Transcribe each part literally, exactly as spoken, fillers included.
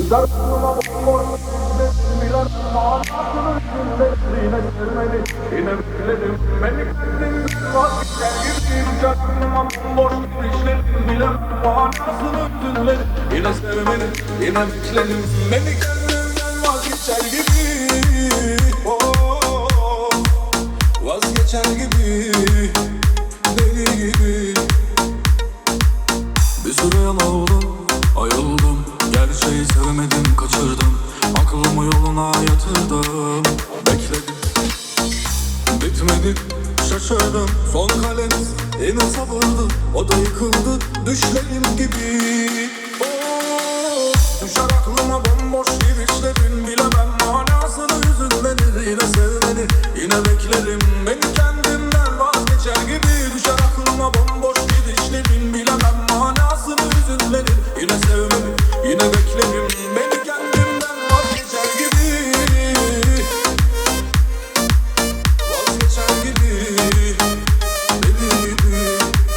Zarfıma bomboş bilen manasını cümlesine sürmedi. Yine bekledim beni kendinden vazgeçer gibiyim. Zarfıma bomboş işledim bilen manasını cümlesine yine sevmedi. Yine bekledim beni kendinden vazgeçer gibi. Oh, vazgeçer gibi, deli gibi. Bir süre yana oldum, ayıldım. Gerçeği sevmedim, kaçırdım. Aklımı yoluna yatırdım. Bekledim, bitmedi, şaşırdım. Son kalemiz yine sabırdı. O da yıkıldı, düşlerim gibi. Oh, düşer aklıma bomboş gidişlerin. Bilemem manasını, hüzünlenir. Yine sevmeni, yine beklerim. Beni kendimden vazgeçer gibi. Düşer aklıma bomboş gidişlerin. Bilemem manasını, hüzünlenir. Yine sevmeni, yine beklerim. Beni kendimden vazgeçer gibi. Vazgeçer gibi, deli gibi.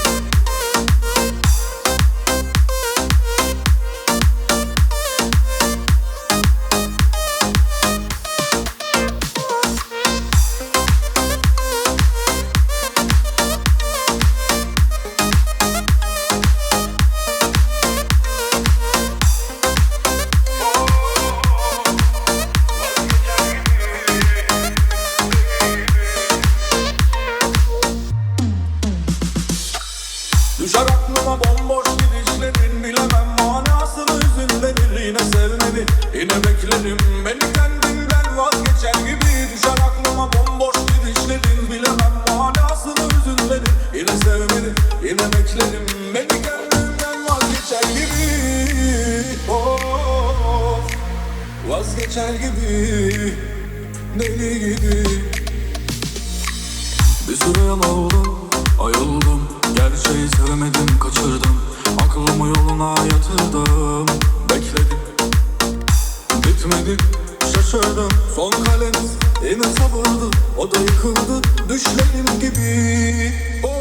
Düşer aklıma bomboş gidişlerin. Bilemem manasını, hüzünlenir. Yine sevmedi, yine beklerim. Beni kendimden vazgeçer gibi. Düşer aklıma bomboş gidişlerin. Bilemem manasını, hüzünlenir. Yine sevmedi, yine beklerim. Beni kendimden vazgeçer gibi. Oh, vazgeçer gibi, deli gibi. Bir süre yana oldum, ayıldım. Gerçeği sevemedim, kaçırdım. Aklımı yoluna yatırdım. Bekledim, bitmedi, şaşırdım. Son kalemiz yine sabırdı. O da yıkıldı, düşlerim gibi. Oh.